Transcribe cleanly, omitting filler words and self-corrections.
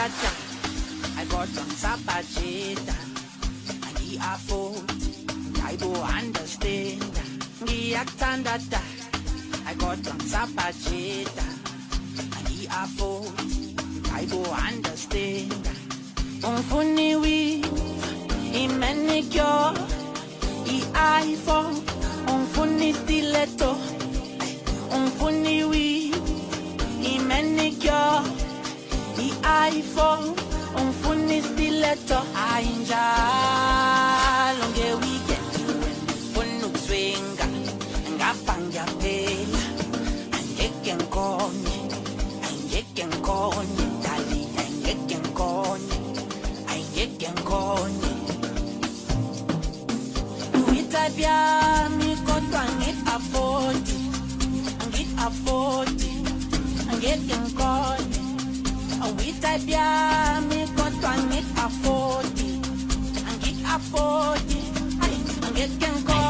ngiyakuthandata ayikodwa ngisabhajeda angi-afford ayibo understand ngiyakuthandata ayikodwa ngisabhajeda angi-afford ayibo understand ungifuni weave i-manicure i-iPhone ungifuni stiletto ungifuni weave i-manicure i-iPhone ungifuni stiletto ayinjalo nge-weekend ufuna ukuswinga ngapha ngiyaphela angeke ngikhone dali angeke ngikhone uyitype yami kodwa angit-afford angeke ngikhone uyitype yami kodwa angit-afford angeke ngikhone